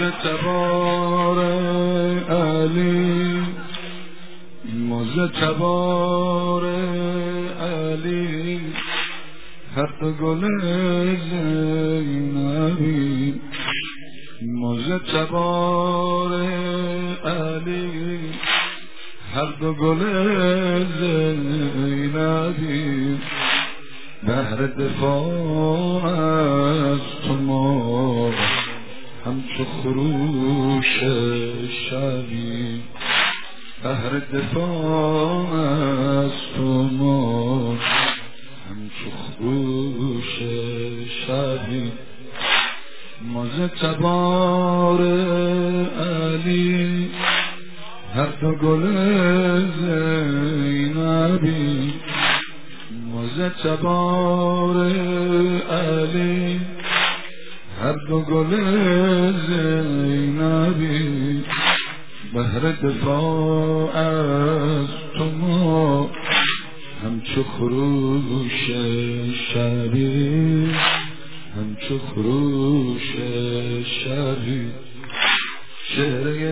مجتبار علی مجتبار علی حق گل زینبی مجتبار علی حق گل زینبی بهر دفاع از تو ما همچو خروش شبی بهر دفاع از تو ما همچو خروش شبی مجتبار علی هر دو گل زینبی مجتبار علی هر دو گل زینبی بهر دفاع از تو ما همچو خروش شبی همچو خروش شبی چهره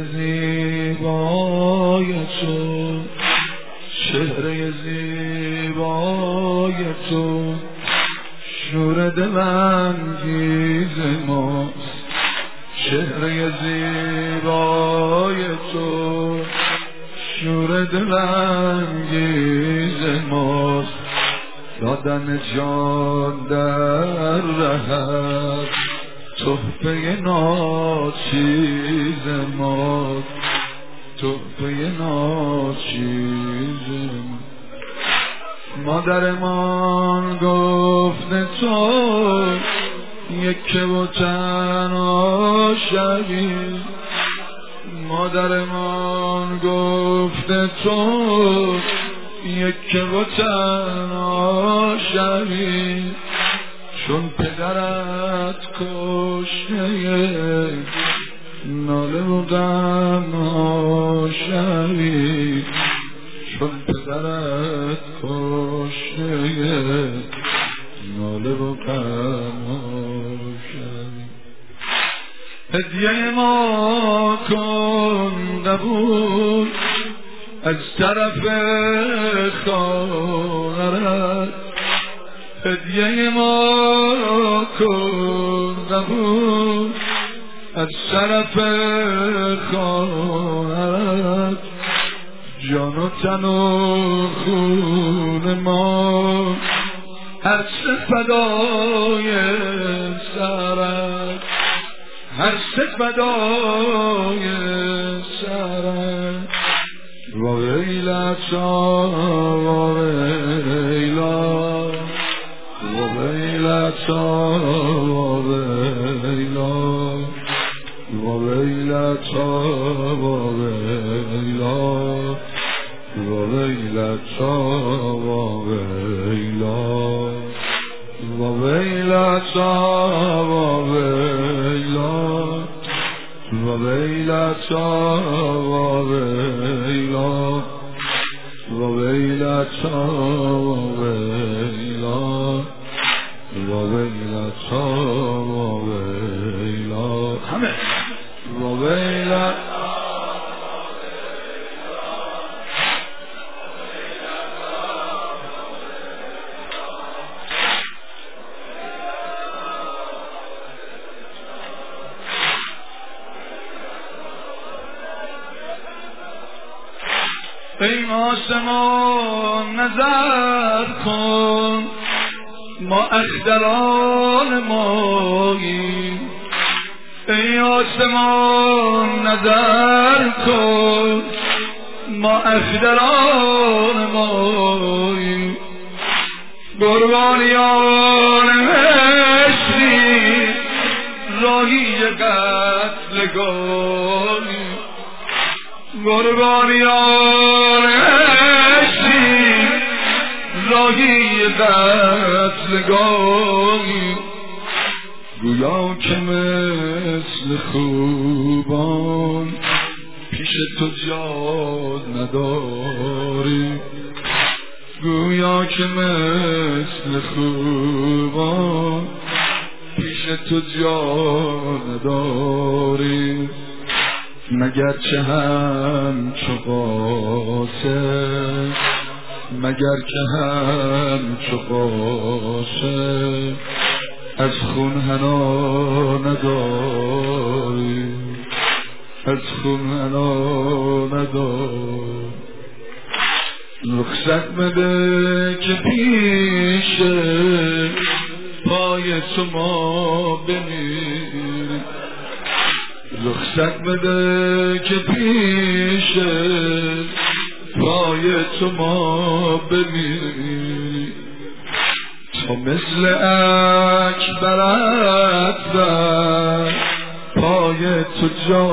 زیبای تو چهره زیبای تو شور دلانگیز ماست چهره زیبای تو شور دلانگیز ماست دادن جان در رهت تحفه ناچیز ماست تحفه ناچیز مادرمان گفته تو یک و تنها شوی مادرمان گفته تو یک و تنها شوی چون پدرت کشته ناله و غم شوی چون پدرت کشته ناله و غم شوی هدیه ما کن قبول از طرف خواهرت هدیه ما کن قبول از طرف خواهرت جان و تن و خون ما هر سه فدای سرت هر سه فدای سرت و ویلتا و ویلا و ویلتا و ویلا و ویلتا و ویلا و ویلتا و ویلا و ویلتا و ویلا و ویلتا و ویلا و ویلتا و ویلا و ویلتا و ویلا همه و ویلتا ای آسمان نظر کن ما اختران ماییم ای آسمان نظر کن ما اختران ماییم قربانیان مصری راهی قتلگاهیم قربانیان عشقی راهی قتلگاهی گویا که مثل خوبان پیش تو جا نداری گویا که مثل خوبان پیش تو جا نداری، مگر چه همچو قاسم، مگر که همچو قاسم از خون حنا نداری، از خون حنا نداری. رخصت بده که پیش پای تو ما بمیریم، رخصت بده که پیش پای تو ما بمیریم، تا مثل اکبر اکبر پای تو جا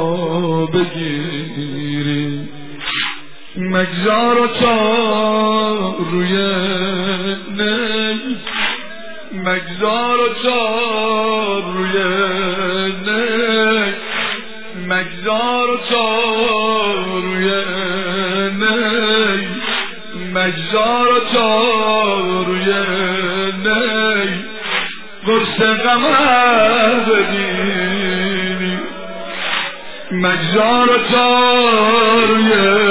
بگیریم. مگذار تا روی نی، مگذار تا روی نی، مگذار تا روی نی، مگذار تا روی نی، قرص قمر ببینی. مگذار تا روی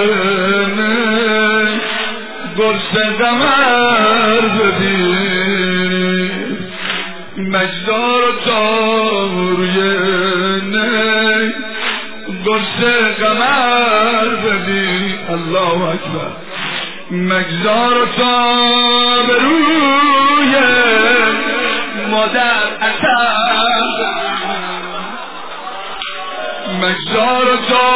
نی، قرص قمر ببینی. مگذار تا روی نی، قرص قمر ببینی. الله اکبر. مگذار تا به روی مادر اثر، مگذار تا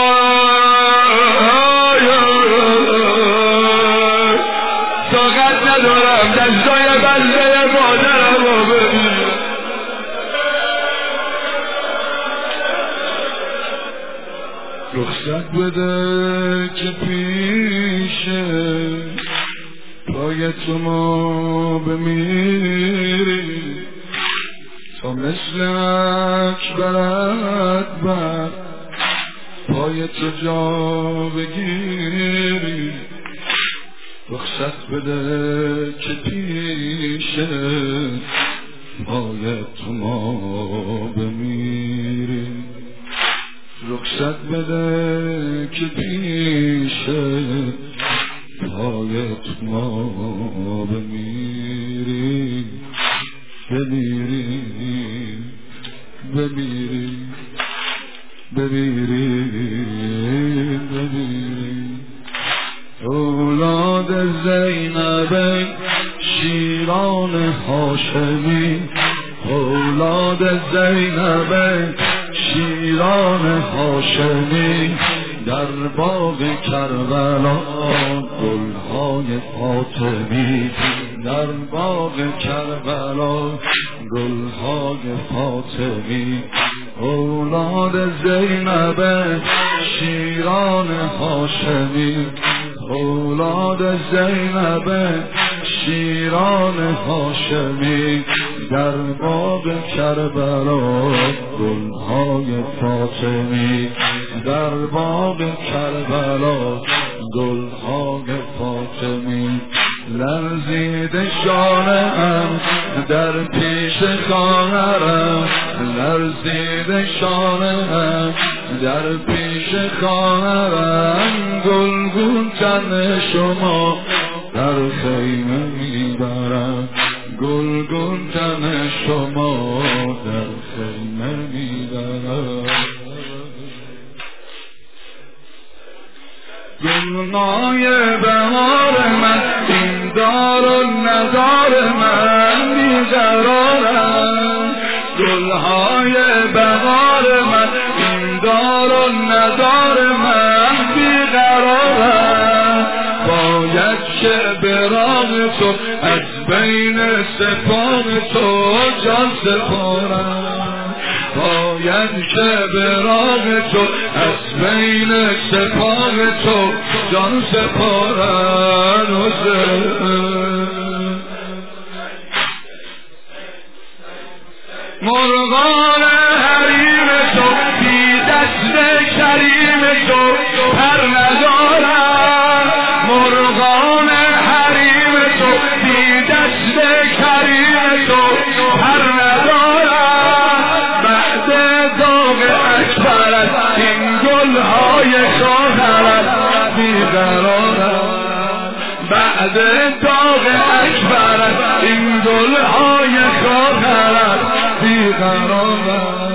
طاقت ندارم دستای بنده مادرم رو ببینم. رخصت بده که پیش پای تو ما بمیریم، تا مثل اکبر اکبر پای تو جا بگیریم. رخصت بده که پیش پای تو ما بمیریم، رخصت بده که پیش پای تو ما بمیریم، بمیریم، بمیریم، بمیریم، بمیریم. اولاد زینب شیران هاشمی، اولاد زینب شیران هاشمی، در باغ کربلا گلهای فاطمی، در باغ کربلا گلهای فاطمی. اولاد زینب شیران هاشمی، اولاد زینب شیران هاشمی، در باغ کربلا گلهای فاطمی، در باغ کربلا گلهای فاطمی. لرزید شانه‌ام در پیش خواهرم، لرزید شانه‌ام در پیش خواهرم، گلگون تن شما در خیمه میبرم، گلگون تن شما در خیمه میبرم. گلنای بهار من این دار و ندار من بیقرارم، گلهای بهار من این دار و ندار من بیقرارم. باید که به راه تو از بین سپاه تو جان سپارم، باید که به راه تو از بین سپاه تو جان سپارم. مرغان حریم تو بی دست کریم تو پر ندارم، مرغان حریم تو بی دست کریم تو پر ندارم. بیقرارم بعد داغ اکبرت این گلهای خاطرت بیقرارم